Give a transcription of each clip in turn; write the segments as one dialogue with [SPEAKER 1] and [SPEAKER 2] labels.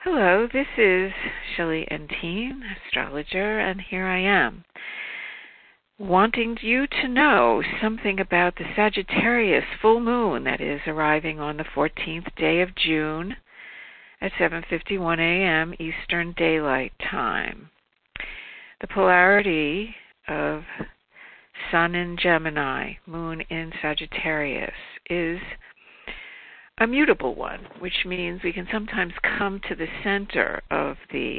[SPEAKER 1] Hello, this is Shelley Entine, astrologer, and here I am, wanting you to know something about the Sagittarius full moon that is arriving on the 14th day of June at 7:51 a.m. Eastern Daylight Time. The polarity of Sun in Gemini, Moon in Sagittarius is a mutable one, which means we can sometimes come to the center of the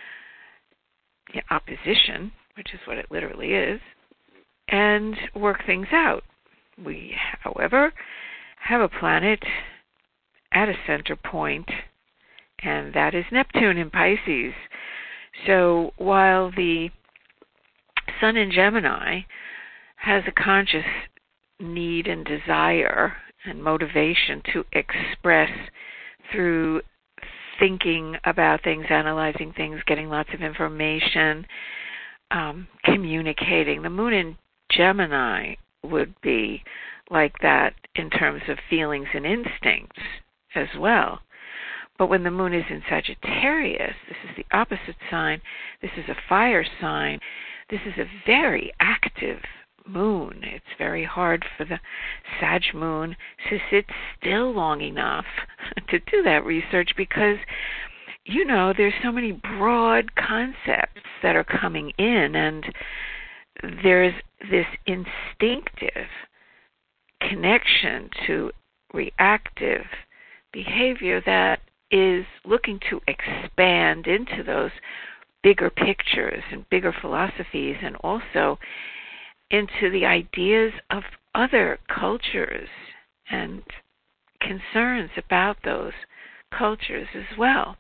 [SPEAKER 1] opposition, which is what it literally is, and work things out. We, however, have a planet at a center point, and that is Neptune in Pisces. So while the Sun in Gemini has a conscious need and desire and motivation to express through thinking about things, analyzing things, getting lots of information, communicating. The moon in Gemini would be like that in terms of feelings and instincts as well. But when the moon is in Sagittarius, this is the opposite sign, this is a fire sign, this is a very active moon. It's very hard for the Sag moon to sit still long enough to do that research because, there's so many broad concepts that are coming in, and there's this instinctive connection to reactive behavior that is looking to expand into those bigger pictures and bigger philosophies, and also into the ideas of other cultures and concerns about those cultures as well.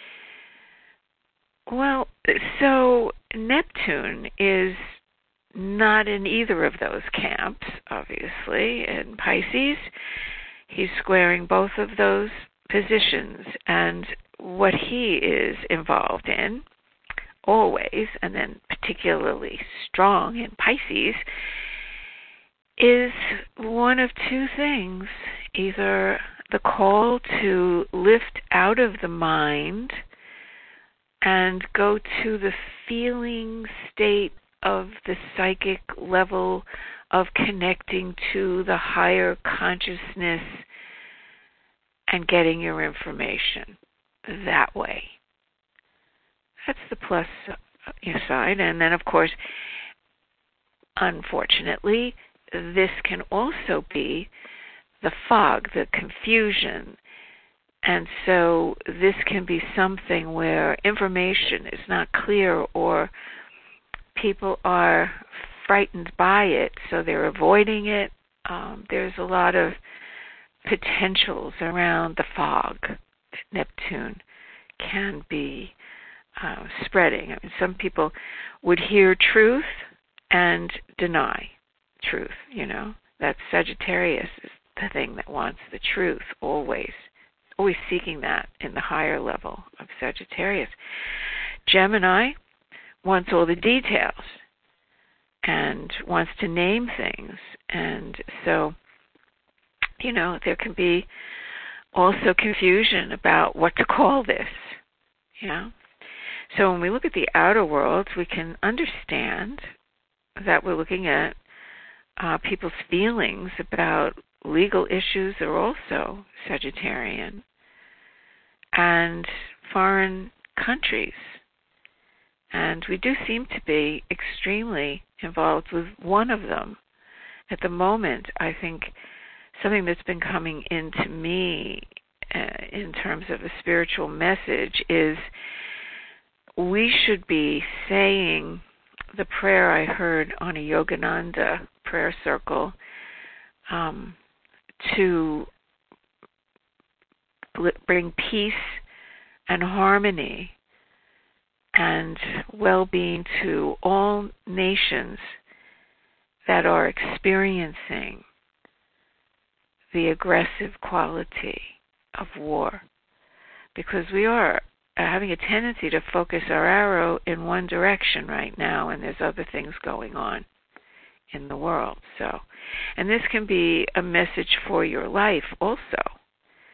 [SPEAKER 1] Well, so Neptune is not in either of those camps, obviously. In Pisces, he's squaring both of those positions, and what he is involved in always, and then particularly strong in Pisces, is one of two things. Either the call to lift out of the mind and go to the feeling state of the psychic level of connecting to the higher consciousness and getting your information that way. That's the plus side. And then, of course, unfortunately, this can also be the fog, the confusion. And so this can be something where information is not clear, or people are frightened by it, so they're avoiding it. There's a lot of potentials around the fog. Neptune can be spreading. Some people would hear truth and deny truth, That Sagittarius is the thing that wants the truth always seeking that in the higher level of Sagittarius. Gemini wants all the details and wants to name things. And so, there can be also confusion about what to call this, So when we look at the outer world, we can understand that we're looking at people's feelings about legal issues are also Sagittarian, and foreign countries. And we do seem to be extremely involved with one of them. At the moment, I think something that's been coming into me in terms of a spiritual message is we should be saying the prayer I heard on a Yogananda prayer circle to bring peace and harmony and well-being to all nations that are experiencing the aggressive quality of war. Because we are having a tendency to focus our arrow in one direction right now, and there's other things going on in the world. And this can be a message for your life also.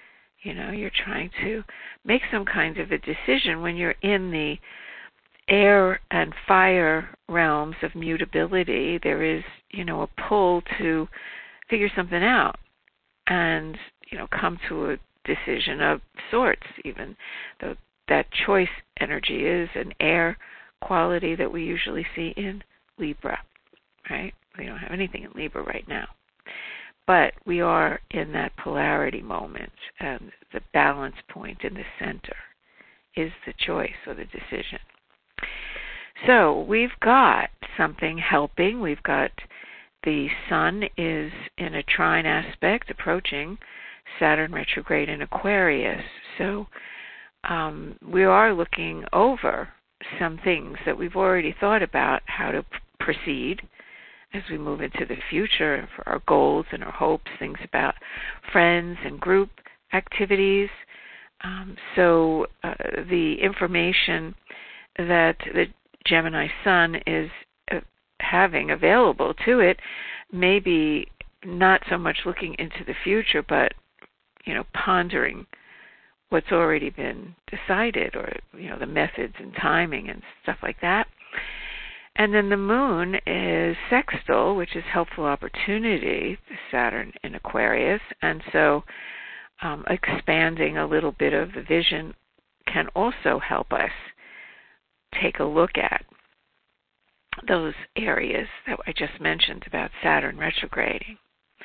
[SPEAKER 1] You're trying to make some kind of a decision when you're in the air and fire realms of mutability. There is, a pull to figure something out and, come to a decision of sorts, even though that choice energy is an air quality that we usually see in Libra, right? We don't have anything in Libra right now. But we are in that polarity moment, and the balance point in the center is the choice or the decision. So we've got something helping. We've got the sun is in a trine aspect approaching Saturn retrograde in Aquarius. So we are looking over some things that we've already thought about how to proceed as we move into the future for our goals and our hopes, things about friends and group activities. So the information that the Gemini sun is having available to it may be not so much looking into the future, but, pondering what's already been decided, or, the methods and timing and stuff like that. And then the moon is sextile, which is helpful opportunity, Saturn in Aquarius. And so expanding a little bit of the vision can also help us take a look at those areas that I just mentioned about Saturn retrograding.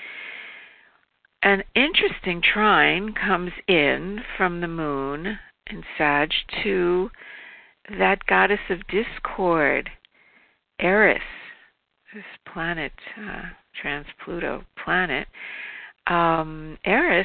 [SPEAKER 1] An interesting trine comes in from the moon in Sag to that goddess of discord, Eris, this planet, trans-Pluto planet. Eris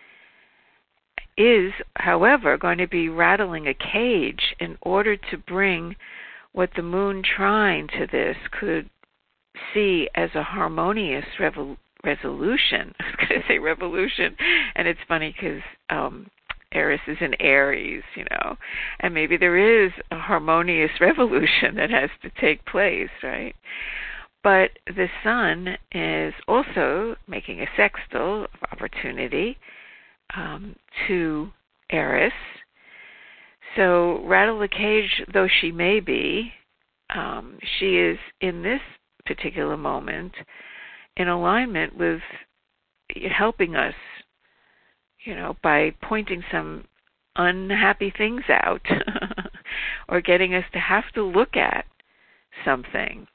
[SPEAKER 1] is, however, going to be rattling a cage in order to bring what the moon trine to this could see as a harmonious resolution. I was going to say revolution, and it's funny because Eris is in Aries, and maybe there is a harmonious revolution that has to take place, right? But the sun is also making a sextile of opportunity to Eris. So rattle the cage though she may be, she is in this particular moment in alignment with helping us, by pointing some unhappy things out or getting us to have to look at something,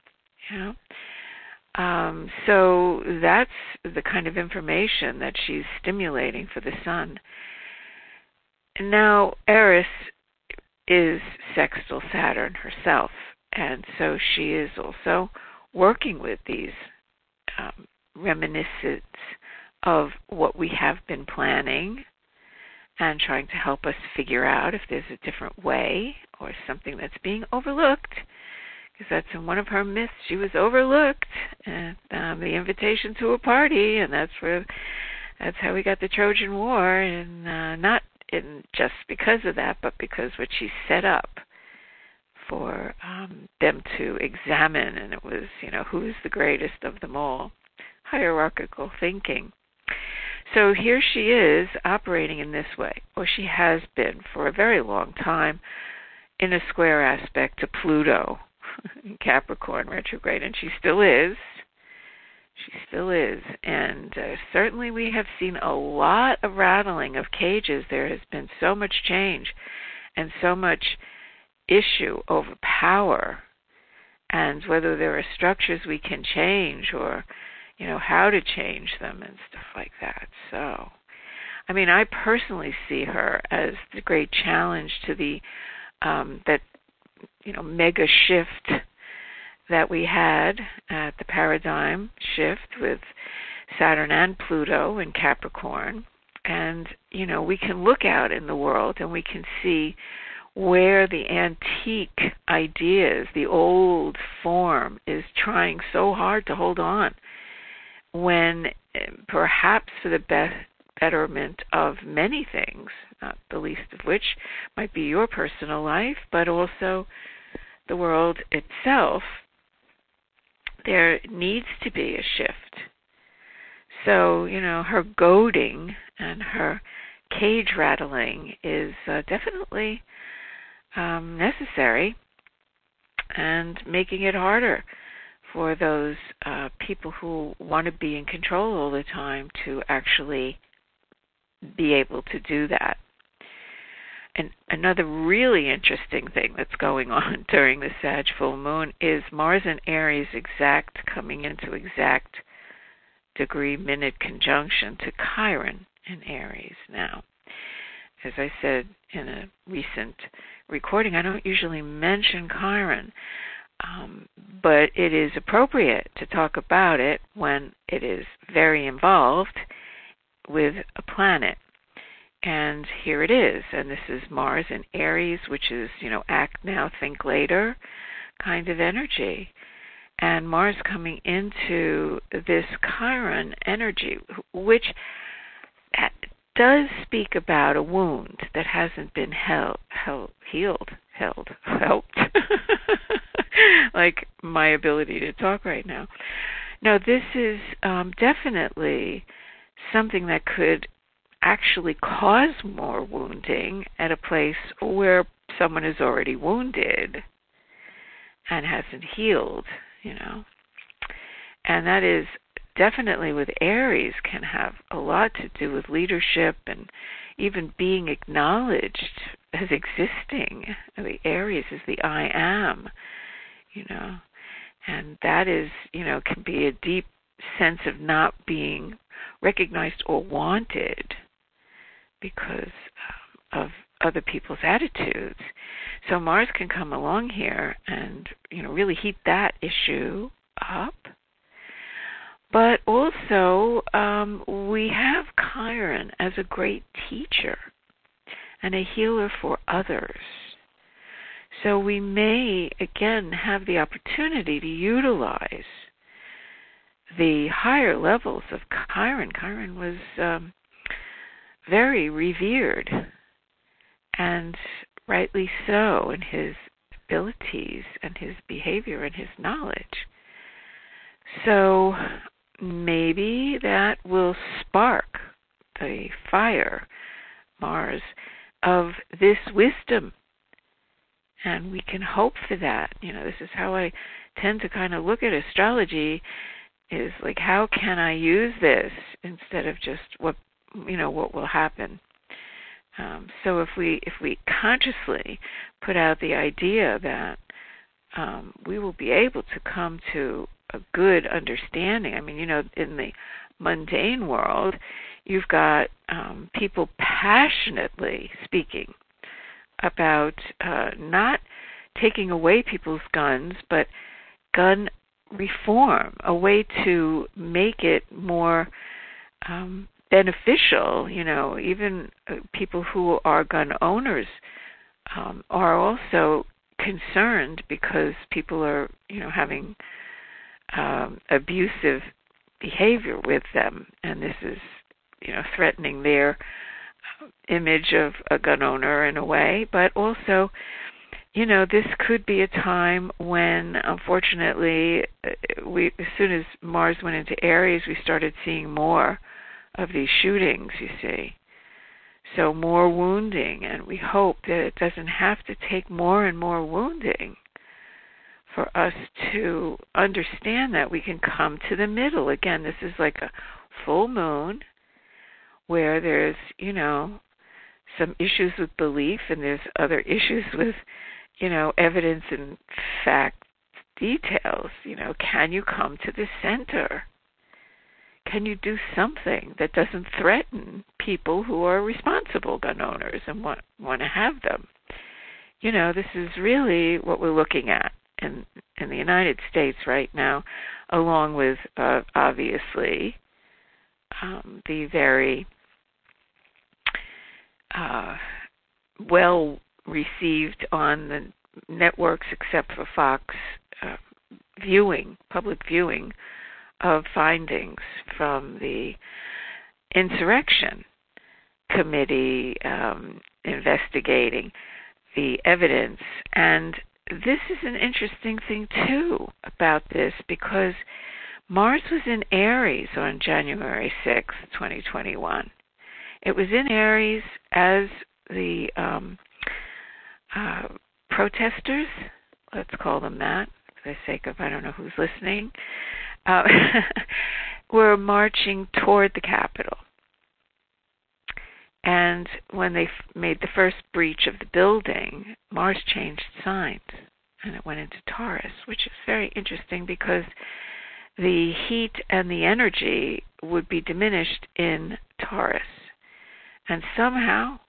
[SPEAKER 1] So that's the kind of information that she's stimulating for the sun. And now Eris is sextile Saturn herself, and so she is also working with these reminiscences of what we have been planning and trying to help us figure out if there's a different way or something that's being overlooked, because that's in one of her myths. She was overlooked at the invitation to a party, and that's how we got the Trojan War, and not just because of that, but because what she set up for them to examine, and it was, who's the greatest of them all, hierarchical thinking. So here she is operating in this way, or she has been for a very long time, in a square aspect to Pluto in Capricorn retrograde, and she still is. She still is, and certainly we have seen a lot of rattling of cages. There has been so much change and so much issue over power and whether there are structures we can change or, how to change them and stuff like that. So, I personally see her as the great challenge to the, mega shift that we had at the paradigm shift with Saturn and Pluto in Capricorn. And, we can look out in the world and we can see where the antique ideas, the old form, is trying so hard to hold on, when perhaps for the betterment of many things, not the least of which might be your personal life, but also the world itself, there needs to be a shift. So, her goading and her cage rattling is definitely necessary, and making it harder for those people who want to be in control all the time to actually be able to do that. And another really interesting thing that's going on during the Sag full moon is Mars in Aries coming into exact degree minute conjunction to Chiron in Aries. Now, as I said in a recent recording, I don't usually mention Chiron, but it is appropriate to talk about it when it is very involved with a planet. And here it is, and this is Mars in Aries, which is, act now, think later kind of energy. And Mars coming into this Chiron energy, which does speak about a wound that hasn't been healed, helped, like my ability to talk right now. No, this is definitely something that could actually cause more wounding at a place where someone is already wounded and hasn't healed, And that is definitely with Aries, can have a lot to do with leadership and even being acknowledged as existing. The Aries is the I am, and that is, can be a deep sense of not being recognized or wanted because of other people's attitudes. So Mars can come along here and, really heat that issue up. But also, we have Chiron as a great teacher and a healer for others. So we may, again, have the opportunity to utilize the higher levels of Chiron. Chiron was very revered, and rightly so, in his abilities and his behavior and his knowledge. So maybe that will spark the fire, Mars, of this wisdom. And we can hope for that. This is how I tend to kind of look at astrology, is like, how can I use this instead of just what will happen. So if we consciously put out the idea that we will be able to come to a good understanding. I mean, in the mundane world, you've got people passionately speaking about not taking away people's guns, but gun reform, a way to make it more beneficial. Even people who are gun owners are also concerned because people are, having abusive behavior with them, and this is, threatening their image of a gun owner in a way. But also, this could be a time when, unfortunately, as soon as Mars went into Aries, we started seeing more of these shootings, you see. So more wounding, and we hope that it doesn't have to take more and more wounding for us to understand that we can come to the middle. Again, this is like a full moon where there's, some issues with belief, and there's other issues with, evidence and fact details. Can you come to the center? Can you do something that doesn't threaten people who are responsible gun owners and want to have them? This is really what we're looking at in the United States right now, along with, obviously, the very well received on the networks, except for Fox, public viewing of findings from the insurrection committee investigating the evidence. And this is an interesting thing, too, about this, because Mars was in Aries on January 6th, 2021. It was in Aries as the protesters, let's call them that, for the sake of I don't know who's listening, were marching toward the Capitol. And when they made the first breach of the building, Mars changed signs, and it went into Taurus, which is very interesting because the heat and the energy would be diminished in Taurus. And somehow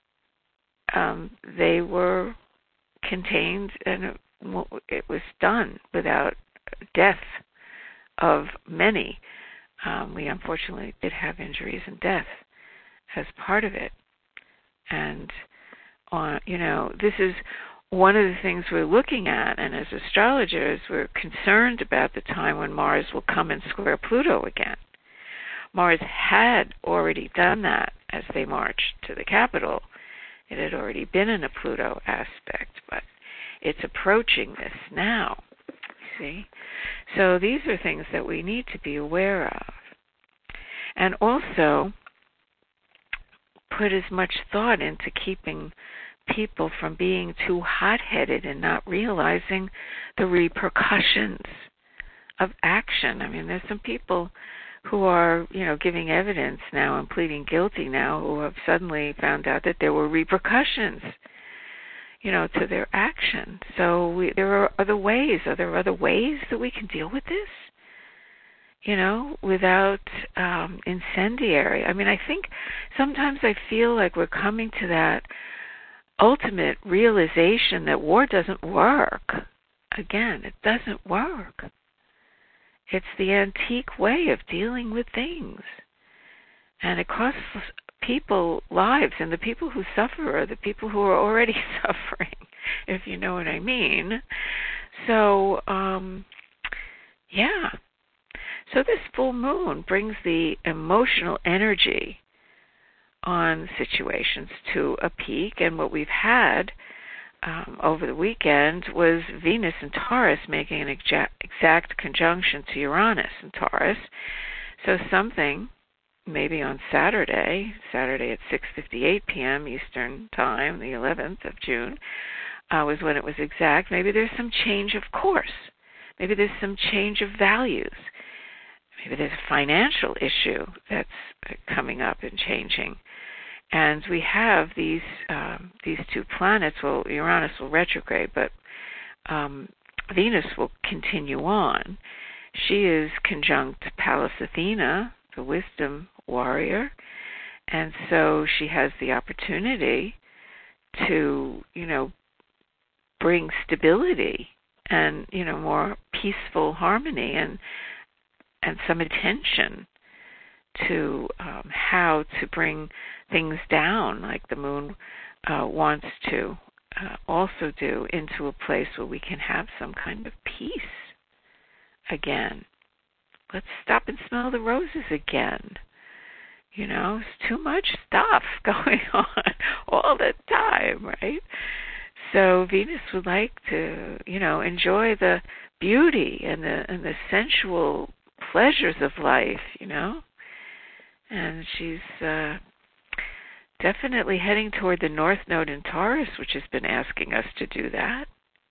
[SPEAKER 1] they were contained, and it was done without death of many. We unfortunately did have injuries and death as part of it. And, this is one of the things we're looking at, and as astrologers, we're concerned about the time when Mars will come and square Pluto again. Mars had already done that as they marched to the Capitol. It had already been in a Pluto aspect, but it's approaching this now, see? So these are things that we need to be aware of. And also put as much thought into keeping people from being too hot-headed and not realizing the repercussions of action. I mean, there's some people who are, giving evidence now and pleading guilty now who have suddenly found out that there were repercussions, to their action. So there are other ways. Are there other ways that we can deal with this? Without incendiary. I mean, I think sometimes I feel like we're coming to that ultimate realization that war doesn't work. Again, it doesn't work. It's the antique way of dealing with things. And it costs people lives, and the people who suffer are the people who are already suffering, if you know what I mean. So, yeah. So this full moon brings the emotional energy on situations to a peak, and what we've had over the weekend was Venus and Taurus making an exact conjunction to Uranus and Taurus. So something, maybe on Saturday at 6:58 p.m. Eastern Time, the 11th of June, was when it was exact. Maybe there's some change of course. Maybe there's some change of values. Maybe there's a financial issue that's coming up and changing. And we have these two planets. Well, Uranus will retrograde, but Venus will continue on. She is conjunct Pallas Athena, the wisdom warrior, and so she has the opportunity to, bring stability and, more peaceful harmony and some attention to how to bring things down, like the moon wants to also do, into a place where we can have some kind of peace again. Let's stop and smell the roses again. It's too much stuff going on all the time, right? So Venus would like to, enjoy the beauty and the sensual pleasures of life, and she's definitely heading toward the North Node in Taurus, which has been asking us to do that.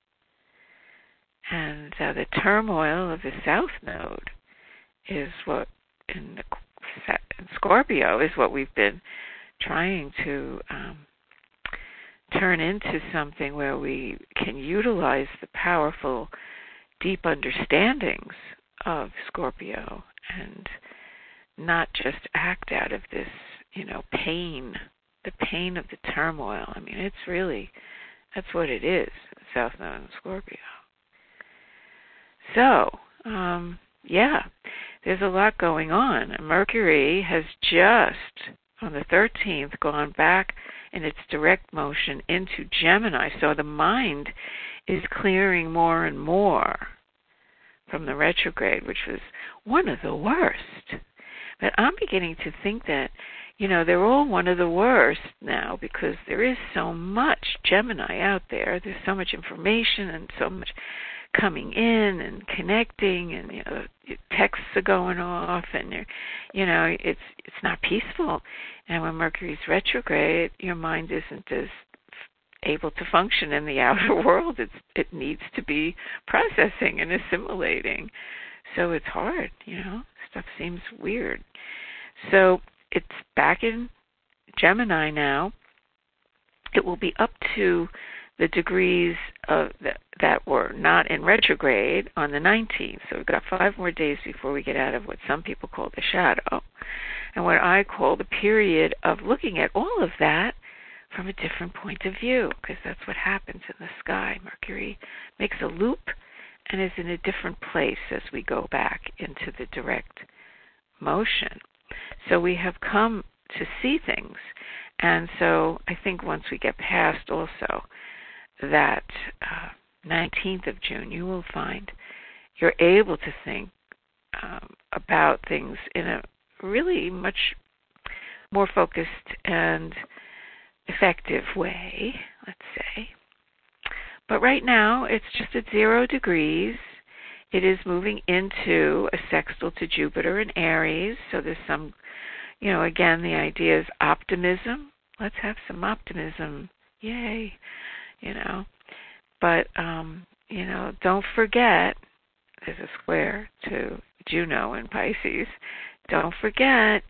[SPEAKER 1] And the turmoil of the South Node is what, in Scorpio, is what we've been trying to turn into something where we can utilize the powerful, deep understandings of Scorpio and not just act out of this, pain, the pain of the turmoil. I mean, it's really, that's what it is, South Node and Scorpio. So, yeah, there's a lot going on. Mercury has just, on the 13th, gone back in its direct motion into Gemini. So the mind is clearing more and more from the retrograde, which was one of the worst. But I'm beginning to think that, they're all one of the worst now, because there is so much Gemini out there. There's so much information and so much coming in and connecting, and your texts are going off, and it's not peaceful. And when Mercury's retrograde, your mind isn't as able to function in the outer world. It needs to be processing and assimilating. So it's hard, stuff seems weird. So it's back in Gemini now. It will be up to the degrees that were not in retrograde on the 19th. So we've got 5 more days before we get out of what some people call the shadow, and what I call the period of looking at all of that from a different point of view, because that's what happens in the sky. Mercury makes a loop and is in a different place as we go back into the direct motion. So we have come to see things. And so I think once we get past also that 19th of June, you will find you're able to think about things in a really much more focused and effective way, let's say. But right now, it's just at 0 degrees. It is moving into a sextile to Jupiter in Aries, so there's some, again, the idea is optimism. Let's have some optimism. Yay. But, don't forget, there's a square to Juno in Pisces. Don't forget,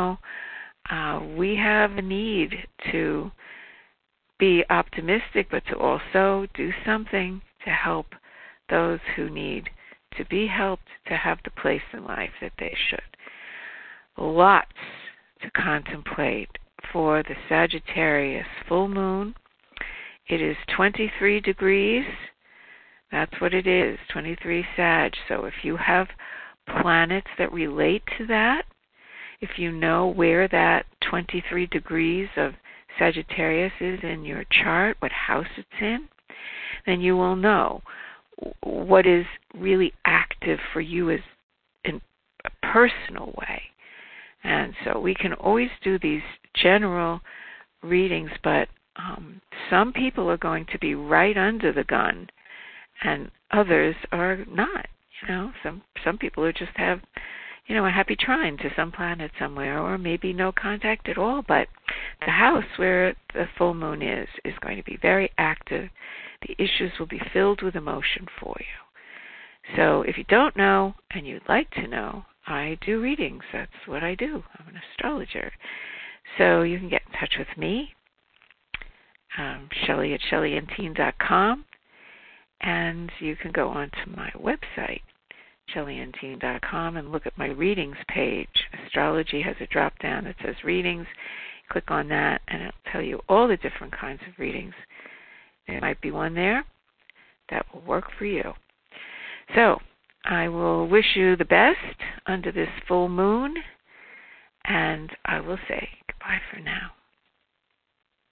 [SPEAKER 1] we have a need to be optimistic, but to also do something to help those who need to be helped to have the place in life that they should. Lots to contemplate for the Sagittarius full moon. It is 23 degrees. That's what it is, 23 Sag. So if you have planets that relate to that, if you know where that 23 degrees of Sagittarius is in your chart, what house it's in, then you will know what is really active for you as in a personal way. And so we can always do these general readings, but some people are going to be right under the gun, and others are not. Some people just have, a happy trine to some planet somewhere, or maybe no contact at all. But the house where the full moon is going to be very active. The issues will be filled with emotion for you. So if you don't know and you'd like to know, I do readings. That's what I do. I'm an astrologer. So you can get in touch with me, Shelley at ShelleyandTeen.com, and you can go onto my website, ShelleyandTeen.com, and look at my readings page. Astrology has a drop-down that says readings. Click on that, and it'll tell you all the different kinds of readings. There might be one there that will work for you. So I will wish you the best under this full moon, and I will say goodbye for now.